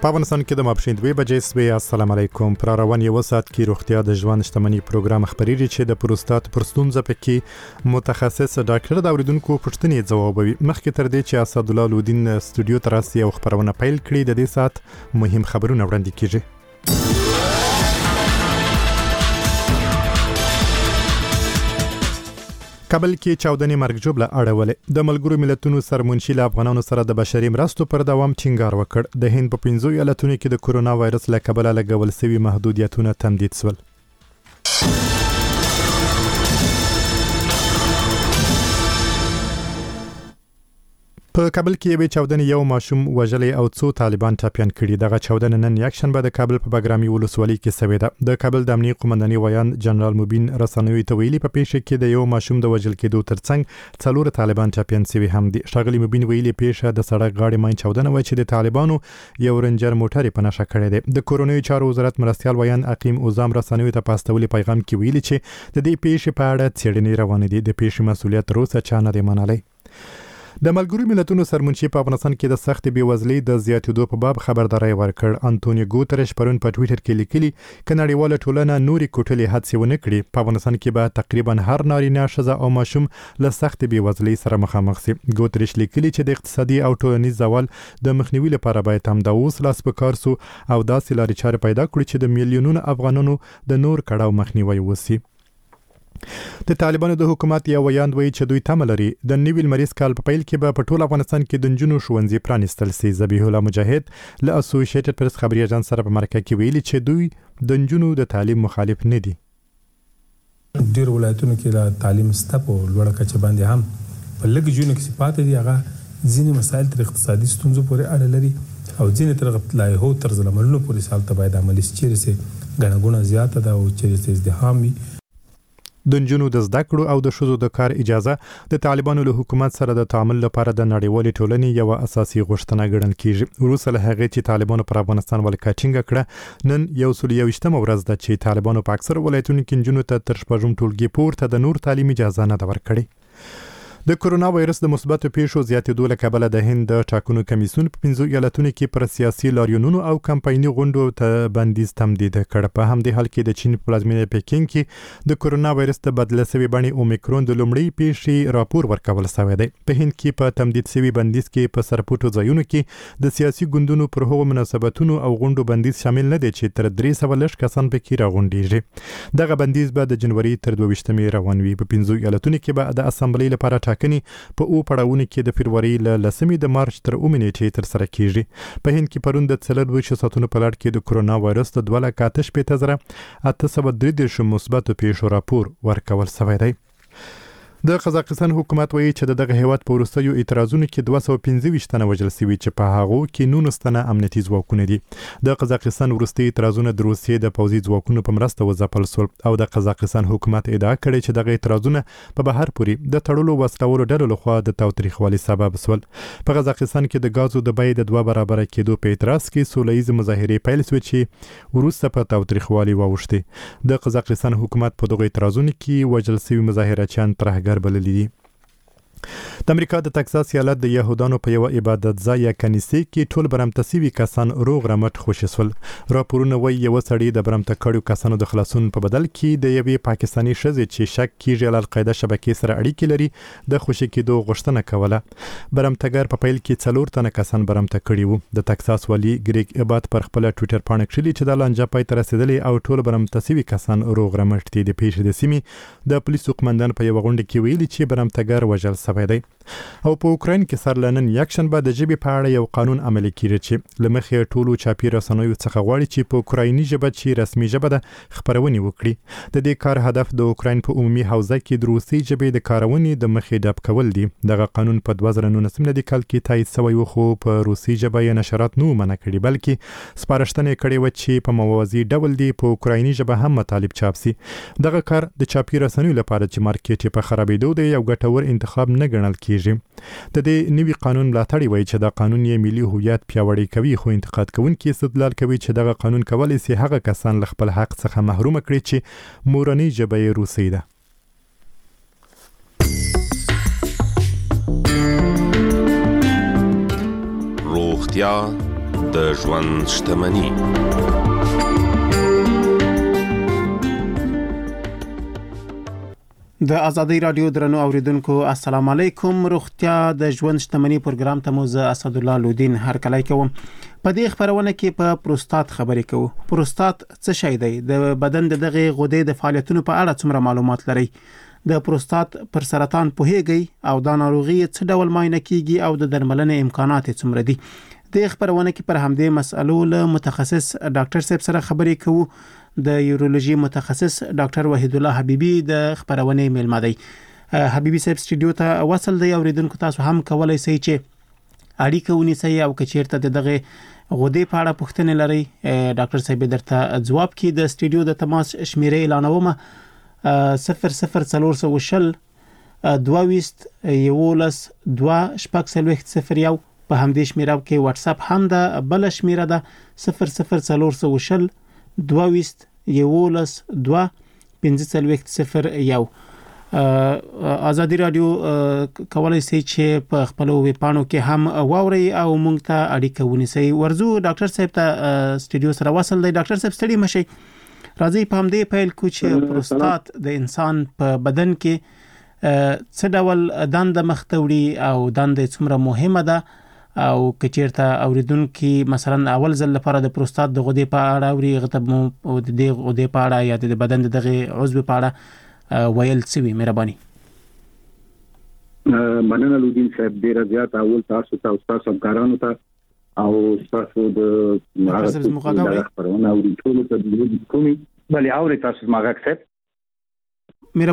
په افغانستان کې د ماپښین 2 بجې سوي. السلام علیکم. پر روان یو ساعت کې روغتیا د ژوند شتمنۍ پروګرام خبريږي چې د پروستات پر ستونزه پکې متخصص ډاکټر د اوریدونکو پوښتنې ځوابوي. مخکې تر دې چې اسد الله لودین استودیو ته راسي او خبرونه پیل کړي، د دې ساعت مهم خبرونه وړاندې کیږي. کابل کې چاودنې مرګ جوړه اړولې. د ملګرو ملتونو سرمنشي له افغانانو سره د بشري مرستو پر دوام ټینګار وکړ. د هند په 15 ایالتونو کې د کورونا وایرس له کبله لګول شوي محدودیتونه تمدید شول. په کابل کې یوې چاودنې یو ماشوم وژلی او څو طالبان ټاپیان کړي. دغه چاودنه نن یکشنبه د کابل په بګرامي ولسوالۍ کې شوې ده. د کابل د امنیي قومندانۍ ویان جنرال مبین رسنوي ته ویلي په پیښه کې د یو ماشوم د وژل کېدو ترڅنګ 4 طالبان ټاپیان شوي هم دي. ښاغلي مبین ویلي پیښه د سړک غاړې ماین چاودنه و چې د طالبانو یو رنجر موټر په نشه کړی دی. د کورونوي چارو وزارت مرستيال ویان عقیم اوزام رسنوي ته پاستولي پیغام کې ویلي چې د دې پیښې په اړه څېړنې روانې دي. د پیښې مسؤلیت تر اوسه چا نه دی منلی. د ملګرو ملتونو سرمنشي په افغانستان کې د سخت بیوزلۍ د زیاتېدو په باب خبرداري ورکړ. انټونیو ګوتریش پرون په ټویټر کې لیکلي ک نړیواله ټولنه نوري کوټلې هڅې ونه کړي، په افغانستان کې به تقریبا هر نارینه ښځه او ماشوم له سخت بیوزلۍ سره مخامخ شي. ګوتریش لیکلي چې د اقتصادي او ټولنیز زوال د مخنیوي لپاره باید هم د اوس لاس په کار سو او داسې لارې چارې پیدا کړي چې د میلیونونو افغانانو د نور کړهو مخنیوي وشي. د طالبانو د حکومت یو ویاند وایي چې دوی تمه لري د نوي لمریز کال په پیل کې به په ټول افغانستان کې د نجونو ښوونځي پرانیستل شي. ذبیح الله مجاهد له اسوسییټډ پریس خبري اژانس سره په مرکه کې ویلي چې دوی د نجونو د تعلیم مخالف نه دي. ډیر ولایتونو کې د تعلیم ستپو لوړه کچه باندې هم په لږ جونو کې صفات دي. هغه ځینې مسایل تر اقتصادي ستونزو پورې اړه لري او ځینې تر لایحو طرز عملونو پورې سالته باید عملي شي چې غڼه ګونه زیاته ده او چې ازدحام وي. د نجونو د زده کړو او د ښځو د کار اجازه د طالبانو له حکومت سره د تعامل لپاره د نړیوالې ټولنې یو اساسي غوښتنه ګڼل کیږي. وروسته له هغې چې طالبانو پر افغانستان ولکه ټینګه کړه، نن 121مه ورځ ده چې طالبانو په اکثر ولایتونو کې نجونو ته تر شپږم ټولګي پورته د نور تعلیم اجازه نه ده ورکړې. د کورونا وایرس د مثبتو پیښو زیاتېدو له کبله د هند د ټاکنو کمیسیون په 15 ایالتونو کې پر سیاسي لاریونونو او کمپایني غونډو ته بندیز تمدید کړ. په همدې حال کې د چین په پلازمینه پکین کې د کورونا وایرس د بدله شوی بڼې اومیکرون د لومړۍ پیښې راپور ورکول شوی دی. په هند کې په تمدید شوی بندیز کې په سرپټو ځایونو کې د سیاسي ګوندونو پر هغو مناسبتونو او غونډو بندیز شامل نه دی چې تر 300 کسان پکې راغونډيږي. دغه بندیز به د جنوري تر 22مې روان وي. په 15 ایالتونو کې به د اسامبلې لپاره په او پړاوونو کې د فبرवरी له 10 د مارچ تر 9 نیټې تر سره کیږي. په هند کې پرون د 4 ساعتونو په لړ کې د کورونا وایرس د 2,833 مثبتو پیښو راپور ورکول شوی دی. د قزاقستان حکومت وایي چې دغه هیواد په وروستیو اعتراضونو کې 225 تنه وژل شوي چې په هغو کې 19 تنه امنیتي ځواکونه دي. د قزاقستان وروستي اعتراضونه د روسیې د پوځي ځواکونو په مرسته وځپل شول او د قزاقستان حکومت ادعا کړې چې دغه اعتراضونه په بهر پورې د تړلو وسلوالو ډلو لخوا د تاوتریخوالي سبب شول. په قزاقستان کې د غازو د بیې د 2 برابر کېدو په اعتراض کې سولهییز مظاهرې پیل شوې چې وروسته په تاوتریخوالي واوښتې. د قزاقستان حکومت په دغه اعتراضونو کې وژل شوي مظاهرچیان ترهګر بللي دي. د امریکا د تکساس ایالت د يهودانو په یو عبادت ځای یا کنیسې کې ټول برمته شوي کسان روغ رمټ خوشي شول. راپورونه وایي یو سړی د برمته کړیو کسانو د خلاصون په بدل کې د یوې پاکستاني ښځې چې شک کیږي له القاعده شبکې سره اړیکې لري د خوشي کېدو غوښتنه کوله. برمتګر په پیل کې 4 تنه کسان برمته کړي وو. د تکساس والی ګریګ ابات پر خپل ټویټر پاڼه کړي چې د لانجه پای ته رسیدلې او ټول برمته شوي کسان روغ رمټ دي. د پیښې د سیمې د پولیسو قومندان په یو غونډه کې ویلي چې برمتګر وژل شوی دی. او په اوکراین کې سر لنن یکشنبه د ژبې په اړه یو قانون عملي کیږي چې لمخې ټولو چاپی رسنیو څخه غواړي چې په اوکرایني ژبه چې رسمي ژبه ده خبرونه وکړي. د دې کار هدف د اوکراین په عمومي حوزه کې د روسي ژبې د کارونې د مخې ډب کول دي. دغه قانون په 2019 کال کې تایید شوی و خو په روسي ژبه یې نشرات نه منع کړي بلکې سپارښتنه کړې و چې په موازي ډول دی په اوکرایني ژبه هم مطالب چاپ شي. دغه کار د چاپی رسنیو لپاره چې مارکیټ په خرابېدو دی یو ګټور انتخاب نه ګڼل کیږي. د دې نوي قانون ملاتړی وایي چې دا قانون یې ملي هویت پیاوړی کوي خو انتقاد کوونکي استدلال کوي چې دغه قانون کولای شي هغه کسان له خپل حق څخه محروم کړي چې مورنۍ ژبه یې روسي ده. روغتیا د ژوند شتمني. د ازادي رادیو درنو اوریدونکو السلام علیکم. روغتیا د ژوند شتمنۍ پروګرام ته مو زه اسد الله لودین هر کله کوم. په دې خبرونه کې په پروستات خبرې کوو. پروستات څه شی دی؟ د بدن دغه غدې د فعالیتونو په اړه څومره معلومات لري؟ د پروستات پر سرطان پوهیږي او دا ناروغي څه ډول معاینه کیږي او د درملنې امکانات څومره دي؟ د خبرونه کې پر همدې مسئلو له متخصص ډاکټر صاحب سره خبرې کوو. د یورولوژي متخصص ډاکټر وحید الله حبیبی د خبرونه میلمه دی. حبیبی صاحب سټوډیو ته وصل دی. اوریدونکو تاسو هم کولای شئ چې اړیکه ونیسئ او کچیرته دغه غدې په اړه پوښتنه لري ډاکټر صاحب درته جواب کړي. د سټوډیو د تماس شمیره اعلانوم 00440 22 11 2 په همدې شمیره کې واتس اپ هم ده. بل شمیره ده 00440 22 11 2 ازادي رادیو کولای شي چې په خپل ویب پاڼو کې هم واوري او مونږ ته اړیکه ونیسي. ورزو ډاکټر صاحب ته سټوډیو سره وصل دی. ډاکټر صاحب ستړي مشي. راځي په همدې پیل کو چې پروستات د انسان په بدن کې څه ډول دنده مختوړي او دنده څومره مهمه ده او کچیرته اوریدونکو مثلا اول ځل لپاره د پروستات د غدې په اړه اوري غتب او د غدې په اړه یا د بدن دغه عضو په اړه ویل څه وي؟ مهرباني. مننه لودین صاحب. ډیر زیات اول تاسو ته او تاسو همکارانو ته او تاسو د خبرونه او ټول ته د کومي بلې اوري تاسو ماګه صاحب